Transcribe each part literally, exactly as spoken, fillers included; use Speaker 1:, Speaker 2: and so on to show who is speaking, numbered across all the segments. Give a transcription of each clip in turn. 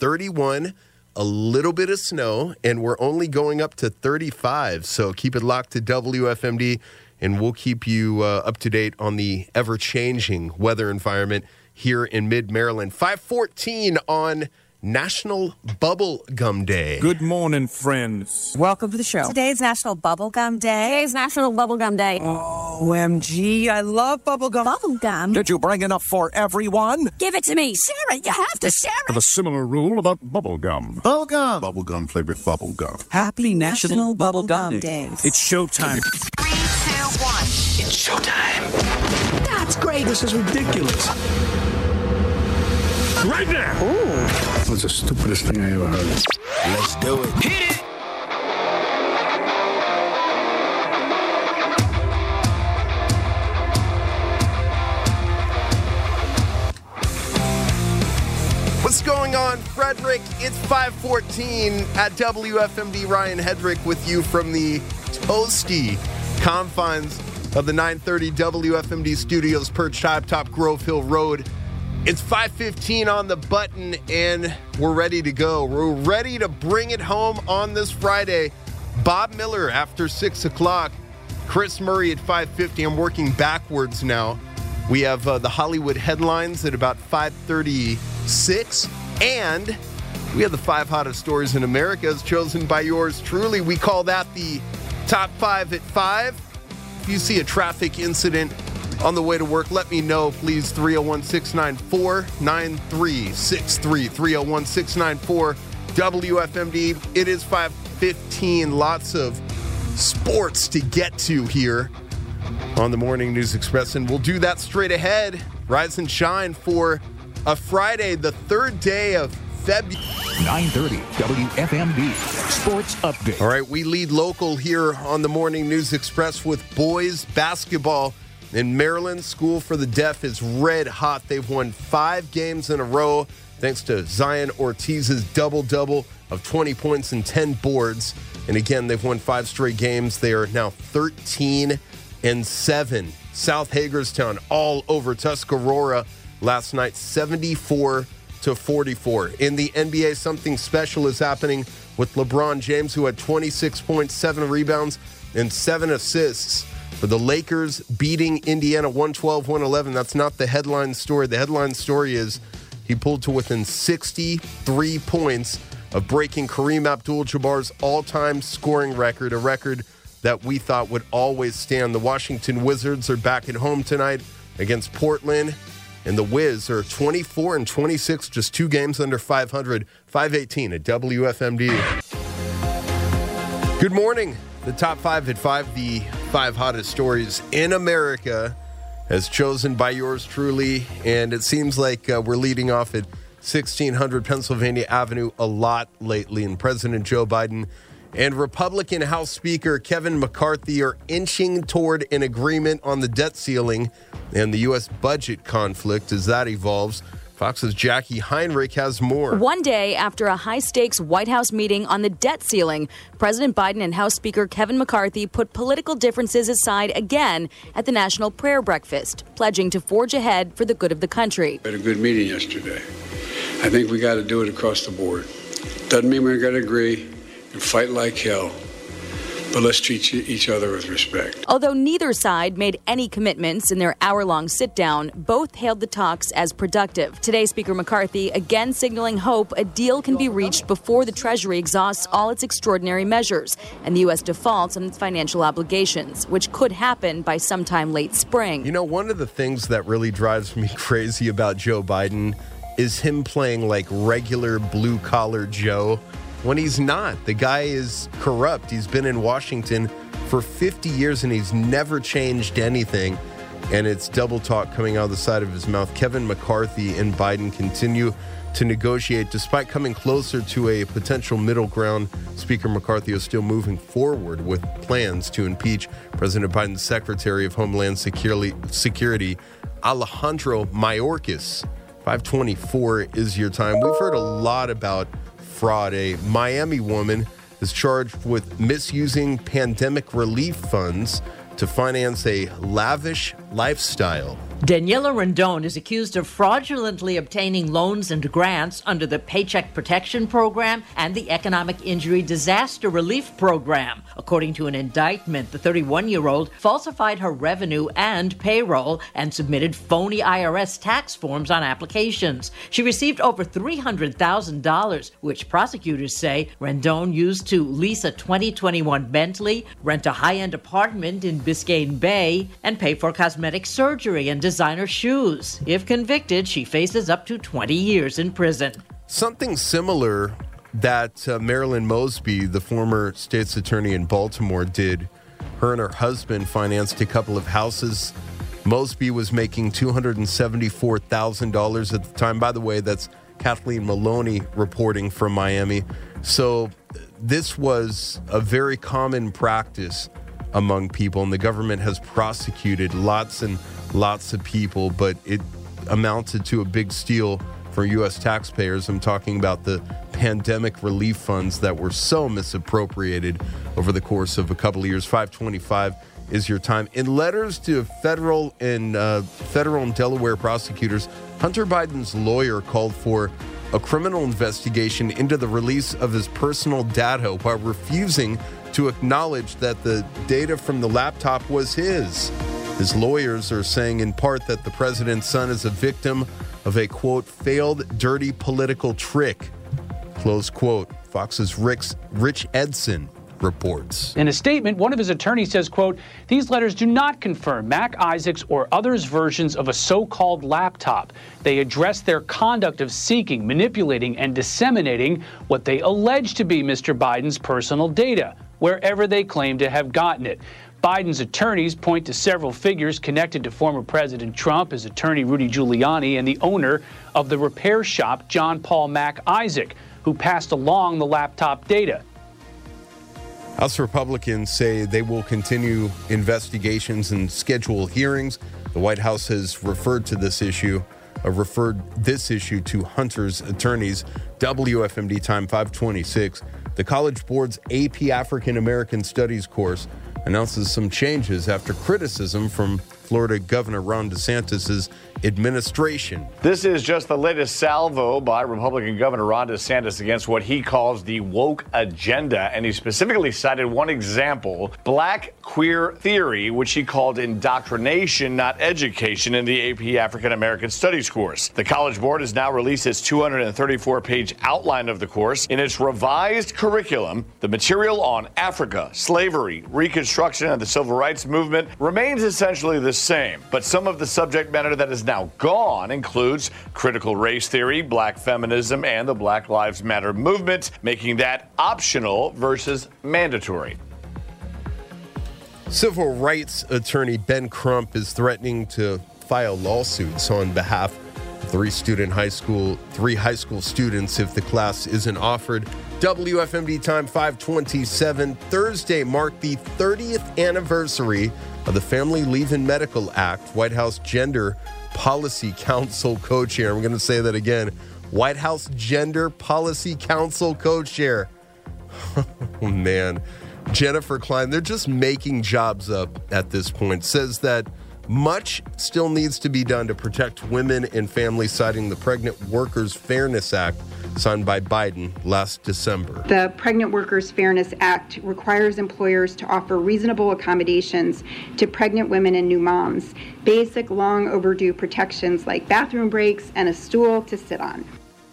Speaker 1: thirty-one, a little bit of snow, and we're only going up to thirty-five. So keep it locked to W F M D, and we'll keep you uh, up to date on the ever-changing weather environment here in mid-Maryland. five fourteen on National Bubble Gum Day.
Speaker 2: Good morning, friends.
Speaker 3: Welcome to the show.
Speaker 4: Today's National Bubblegum Day.
Speaker 5: Today's National Bubblegum Day.
Speaker 3: O M G, I love bubblegum.
Speaker 4: Bubblegum?
Speaker 6: Did you bring enough for everyone?
Speaker 5: Give it to me. Share it. You have to share
Speaker 2: I have a similar rule about bubblegum.
Speaker 6: Bubblegum.
Speaker 7: Bubblegum flavored bubblegum.
Speaker 3: Happy National Bubblegum Day.
Speaker 2: It's showtime.
Speaker 8: Three, two, one.
Speaker 9: It's showtime.
Speaker 3: That's great. This is ridiculous.
Speaker 2: Right there.
Speaker 7: That's the stupidest thing I ever heard.
Speaker 9: Let's do it. Hit it.
Speaker 1: What's going on, Frederick? It's five fourteen at W F M D. Ryan Hedrick with you from the toasty confines of the nine thirty W F M D studios perched high atop Grove Hill Road. It's five fifteen on the button, and we're ready to go. We're ready to bring it home on this Friday. Bob Miller after six o'clock. Chris Murray at five fifty. I'm working backwards now. We have uh, the Hollywood headlines at about five thirty-six, and we have the five hottest stories in America as chosen by yours truly. We call that the top five at five. If you see a traffic incident on the way to work, let me know, please. three oh one, six nine four, nine three six three. three oh one, six nine four, W F M D. It is five fifteen. Lots of sports to get to here on the Morning News Express, and we'll do that straight ahead. Rise and shine for a Friday, the third day of February.
Speaker 10: nine thirty W F M D Sports Update.
Speaker 1: All right, we lead local here on the Morning News Express with boys basketball. In Maryland, School for the Deaf is red hot. They've won five games in a row thanks to Zion Ortiz's double-double of twenty points and ten boards. And again, they've won five straight games. They are now thirteen and seven. South Hagerstown all over Tuscarora last night, seventy-four to forty-four. In the N B A, something special is happening with LeBron James, who had twenty-six point seven rebounds and seven assists. For the Lakers beating Indiana one twelve to one eleven. That's not the headline story. The headline story is he pulled to within sixty-three points of breaking Kareem Abdul-Jabbar's all-time scoring record, a record that we thought would always stand. The Washington Wizards are back at home tonight against Portland, and the Wiz are twenty-four and twenty-six, just two games under five hundred. five eighteen at W F M D. Good morning. The top five at five, the five hottest stories in America, as chosen by yours truly. And it seems like uh, we're leading off at sixteen hundred Pennsylvania Avenue a lot lately. And President Joe Biden and Republican House Speaker Kevin McCarthy are inching toward an agreement on the debt ceiling and the U S budget conflict as that evolves. Fox's Jackie Heinrich has more.
Speaker 11: One day after a high-stakes White House meeting on the debt ceiling, President Biden and House Speaker Kevin McCarthy put political differences aside again at the National Prayer Breakfast, pledging to forge ahead for the good of the country.
Speaker 12: We had a good meeting yesterday. I think we got to do it across the board. Doesn't mean we're going to agree and fight like hell, but let's treat each other with respect.
Speaker 11: Although neither side made any commitments in their hour-long sit-down, both hailed the talks as productive. Today, Speaker McCarthy again signaling hope a deal can be reached before the Treasury exhausts all its extraordinary measures and the U S defaults on its financial obligations, which could happen by sometime late spring.
Speaker 1: You know, one of the things that really drives me crazy about Joe Biden is him playing like regular blue-collar Joe when he's not. The guy is corrupt. He's been in Washington for fifty years and he's never changed anything. And it's double talk coming out of the side of his mouth. Kevin McCarthy and Biden continue to negotiate despite coming closer to a potential middle ground. Speaker McCarthy is still moving forward with plans to impeach President Biden's Secretary of Homeland Security, Alejandro Mayorkas. five twenty-four is your time. We've heard a lot about fraud. A Miami woman is charged with misusing pandemic relief funds to finance a lavish lifestyle.
Speaker 8: Daniela Rendon is accused of fraudulently obtaining loans and grants under the Paycheck Protection Program and the Economic Injury Disaster Relief Program. According to an indictment, the thirty-one-year-old falsified her revenue and payroll and submitted phony I R S tax forms on applications. She received over three hundred thousand dollars, which prosecutors say Rendon used to lease a twenty twenty-one Bentley, rent a high-end apartment in Biscayne Bay, and pay for cosmetic surgery and designer shoes. If convicted, she faces up to twenty years in prison.
Speaker 1: Something similar that uh, Marilyn Mosby, the former state's attorney in Baltimore, did. Her and her husband financed a couple of houses. Mosby was making two hundred seventy-four thousand dollars at the time. By the way, that's Kathleen Maloney reporting from Miami. So this was a very common practice among people, and the government has prosecuted lots and lots of people, but it amounted to a big steal for U S taxpayers. I'm talking about the pandemic relief funds that were so misappropriated over the course of a couple of years. five twenty-five is your time. In letters to federal and uh, federal and Delaware prosecutors, Hunter Biden's lawyer called for a criminal investigation into the release of his personal data while refusing to acknowledge that the data from the laptop was his. His lawyers are saying in part that the president's son is a victim of a, quote, failed, dirty political trick, close quote. Fox's Rick's, Rich Edson reports.
Speaker 13: In a statement, one of his attorneys says, quote, these letters do not confirm Mac Isaac's or others' versions of a so-called laptop. They address their conduct of seeking, manipulating, and disseminating what they allege to be Mister Biden's personal data, wherever they claim to have gotten it. Biden's attorneys point to several figures connected to former President Trump, his attorney Rudy Giuliani, and the owner of the repair shop, John Paul Mac Isaac, who passed along the laptop data.
Speaker 1: House Republicans say they will continue investigations and schedule hearings. The White House has referred to this issue, uh, referred this issue to Hunter's attorneys. W F M D time five twenty-six. The College Board's A P African American Studies course announces some changes after criticism from Florida Governor Ron DeSantis' administration.
Speaker 14: This is just the latest salvo by Republican Governor Ron DeSantis against what he calls the woke agenda, and he specifically cited one example, black queer theory, which he called indoctrination, not education, in the A P African American Studies course. The College Board has now released its two hundred thirty-four page outline of the course. In its revised curriculum, the material on Africa, slavery, Reconstruction, and the Civil Rights Movement remains essentially the same, but some of the subject matter that is now gone includes critical race theory, black feminism, and the Black Lives Matter movement, making that optional versus mandatory.
Speaker 1: Civil rights attorney Ben Crump is threatening to file lawsuits on behalf of three student high school, three high school students if the class isn't offered. W F M D time five twenty-seven. Thursday marked the thirtieth anniversary of the Family Leave and Medical Act. White House Gender Policy Council co-chair. I'm going to say that again. White House Gender Policy Council co-chair. Oh, man. Jennifer Klein, they're just making jobs up at this point. Says that much still needs to be done to protect women and families, citing the Pregnant Workers Fairness Act signed by Biden last December.
Speaker 15: The Pregnant Workers Fairness Act requires employers to offer reasonable accommodations to pregnant women and new moms, basic long overdue protections like bathroom breaks and a stool to sit on.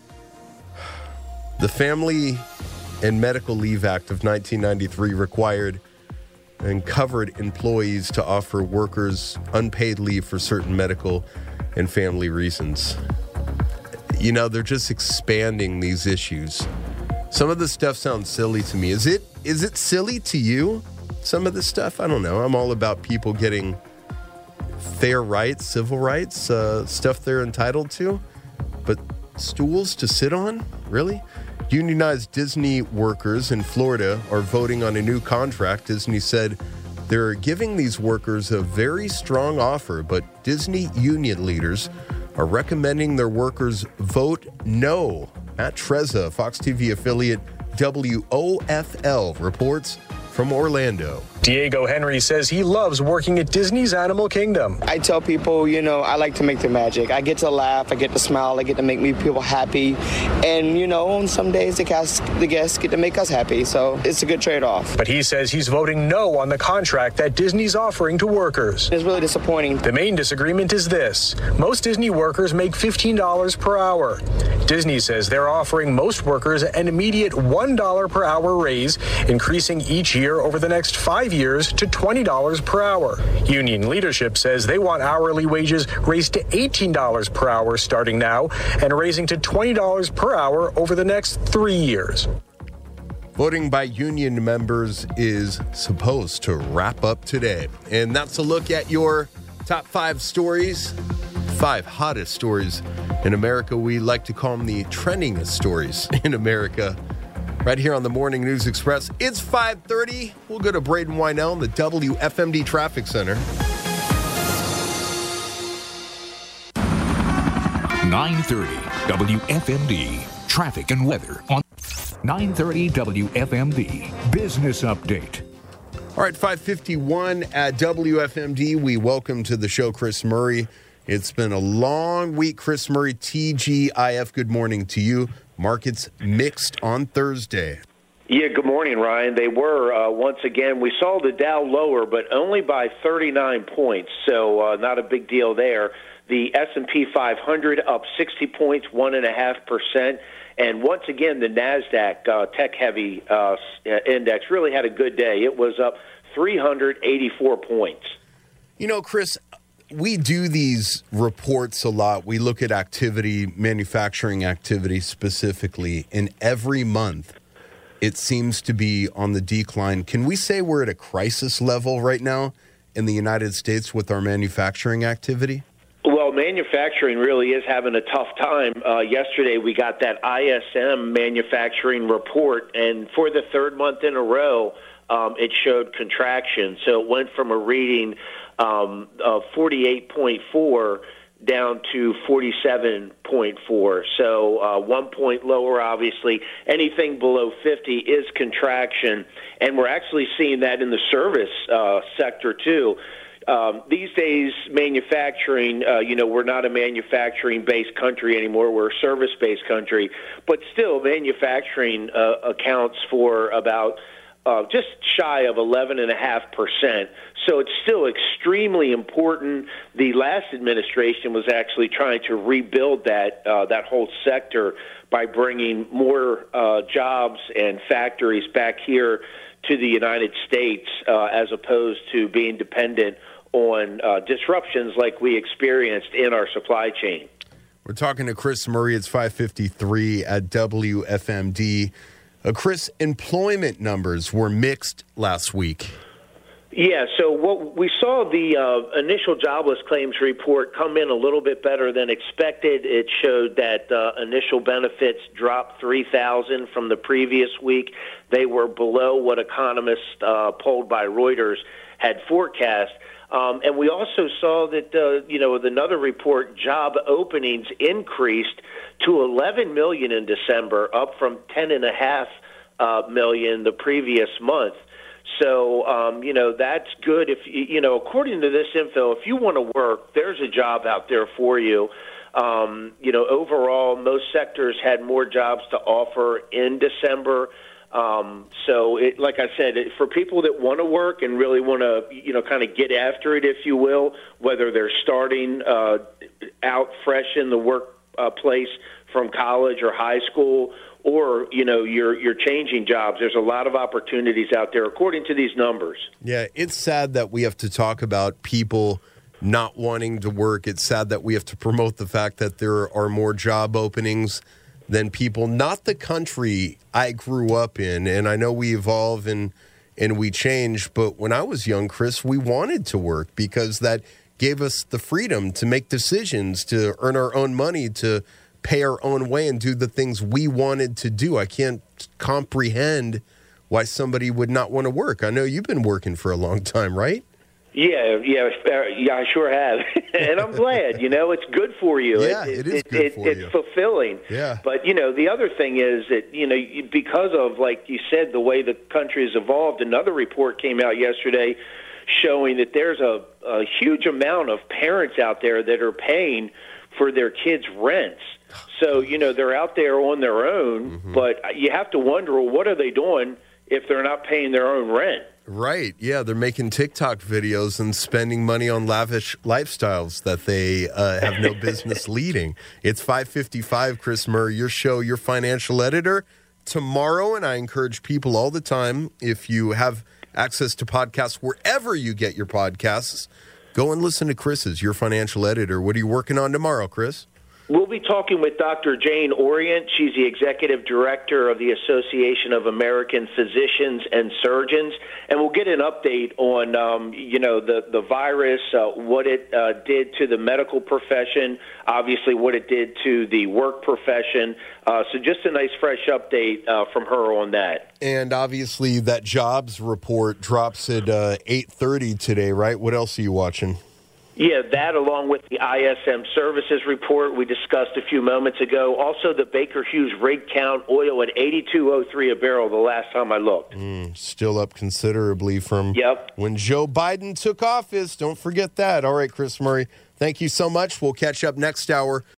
Speaker 1: The Family and Medical Leave Act of nineteen ninety-three required and covered employees to offer workers unpaid leave for certain medical and family reasons. You know, they're just expanding these issues. Some of the stuff sounds silly to me. Is it is it silly to you? Some of the stuff? I don't know. I'm all about people getting fair rights, civil rights, uh, stuff they're entitled to. But stools to sit on? Really? Unionized Disney workers in Florida are voting on a new contract. Disney said they're giving these workers a very strong offer, but Disney union leaders are recommending their workers vote no. Matt Trezza, Fox T V affiliate W O F L, reports from Orlando.
Speaker 16: Diego Henry says he loves working at Disney's Animal Kingdom.
Speaker 17: I tell people, you know, I like to make the magic. I get to laugh, I get to smile, I get to make me people happy. And, you know, on some days the guests, the guests get to make us happy. So it's a good trade-off.
Speaker 16: But he says he's voting no on the contract that Disney's offering to workers.
Speaker 17: It's really disappointing.
Speaker 16: The main disagreement is this. Most Disney workers make fifteen dollars per hour. Disney says they're offering most workers an immediate one dollar per hour raise, increasing each year over the next five years to twenty dollars per hour. Union leadership says they want hourly wages raised to eighteen dollars per hour starting now and raising to twenty dollars per hour over the next three years.
Speaker 1: Voting by union members is supposed to wrap up today. And that's a look at your top five stories, five hottest stories in America. We like to call them the trendingest stories in America. Right here on the Morning News Express. It's five thirty. We'll go to Braden Wynell in the W F M D Traffic Center.
Speaker 10: nine thirty W F M D Traffic and Weather on nine thirty W F M D Business Update.
Speaker 1: All right, five fifty-one at W F M D. We welcome to the show Chris Murray. It's been a long week. Chris Murray, T G I F, good morning to you. Markets mixed on Thursday.
Speaker 18: Yeah, good morning, Ryan. They were, uh, once again, we saw the Dow lower, but only by thirty-nine points, so uh, not a big deal there. The S and P five hundred up sixty points, one point five percent. And once again, the NASDAQ uh, tech-heavy uh, index really had a good day. It was up three hundred eighty-four points.
Speaker 1: You know, Chris, we do these reports a lot. We look at activity, manufacturing activity specifically, and every month it seems to be on the decline. Can we say we're at a crisis level right now in the United States with our manufacturing activity?
Speaker 18: Well, manufacturing really is having a tough time. Uh, yesterday we got that I S M manufacturing report, and for the third month in a row, um, it showed contraction. So it went from a reading um, of forty-eight point four down to forty-seven point four. So uh, one point lower, obviously. Anything below fifty is contraction, and we're actually seeing that in the service uh, sector, too. Um, these days, manufacturing, uh, you know, we're not a manufacturing-based country anymore. We're a service-based country. But still, manufacturing uh, accounts for about uh, just shy of eleven point five percent. So it's still extremely important. The last administration was actually trying to rebuild that uh, that whole sector by bringing more uh, jobs and factories back here to the United States uh, as opposed to being dependent on uh, disruptions like we experienced in our supply chain.
Speaker 1: We're talking to Chris Murray. It's five fifty-three at W F M D. Uh, Chris, employment numbers were mixed last week.
Speaker 18: Yeah, so what we saw the uh, initial jobless claims report come in a little bit better than expected. It showed that uh, initial benefits dropped three thousand from the previous week. They were below what economists uh, polled by Reuters had forecast. Um, and we also saw that, uh, you know, with another report, job openings increased to eleven million in December, up from ten and a half uh, million the previous month. So, um, you know, that's good. If you know, according to this info, if you want to work, there's a job out there for you. Um, you know, overall, most sectors had more jobs to offer in December. Um, so, it, like I said, it, for people that want to work and really want to, you know, kind of get after it, if you will, whether they're starting uh, out fresh in the workplace uh, from college or high school, or, you know, you're you're changing jobs, there's a lot of opportunities out there, according to these numbers.
Speaker 1: Yeah, it's sad that we have to talk about people not wanting to work. It's sad that we have to promote the fact that there are more job openings than people, not the country I grew up in. And I know we evolve and and we change, but when I was young, Chris, we wanted to work because that gave us the freedom to make decisions, to earn our own money, to pay our own way and do the things we wanted to do. I can't comprehend why somebody would not want to work. I know you've been working for a long time, right?
Speaker 18: Yeah, yeah, yeah. I sure have, and I'm glad. You know, it's good for you.
Speaker 1: Yeah,
Speaker 18: it,
Speaker 1: it is
Speaker 18: it,
Speaker 1: good
Speaker 18: it,
Speaker 1: for
Speaker 18: it's
Speaker 1: you.
Speaker 18: It's fulfilling.
Speaker 1: Yeah.
Speaker 18: But you know, the other thing is that you know, you- because of like you said, the way the country has evolved. Another report came out yesterday showing that there's a, a huge amount of parents out there that are paying for their kids' rents. So you know, they're out there on their own,
Speaker 1: Mm-hmm.
Speaker 18: but you have to wonder, well, what are they doing if they're not paying their own rent?
Speaker 1: Right. Yeah, they're making TikTok videos and spending money on lavish lifestyles that they uh, have no business leading. It's five fifty-five, Chris Murray, your show, your financial editor. Tomorrow, and I encourage people all the time, if you have access to podcasts wherever you get your podcasts, go and listen to Chris's, your financial editor. What are you working on tomorrow, Chris?
Speaker 18: We'll be talking with Doctor Jane Orient. She's the executive director of the Association of American Physicians and Surgeons, and we'll get an update on, um, you know, the the virus, uh, what it uh, did to the medical profession, obviously what it did to the work profession. Uh, so just a nice fresh update uh, from her on that.
Speaker 1: And obviously that jobs report drops at uh, eight thirty today, right? What else are you watching?
Speaker 18: Yeah, that along with the I S M services report we discussed a few moments ago. Also, the Baker Hughes rig count, oil at eighty-two oh three a barrel the last time I looked.
Speaker 1: Mm, still up considerably from
Speaker 18: Yep.
Speaker 1: when Joe Biden took office. Don't forget that. All right, Chris Murray, thank you so much. We'll catch up next hour.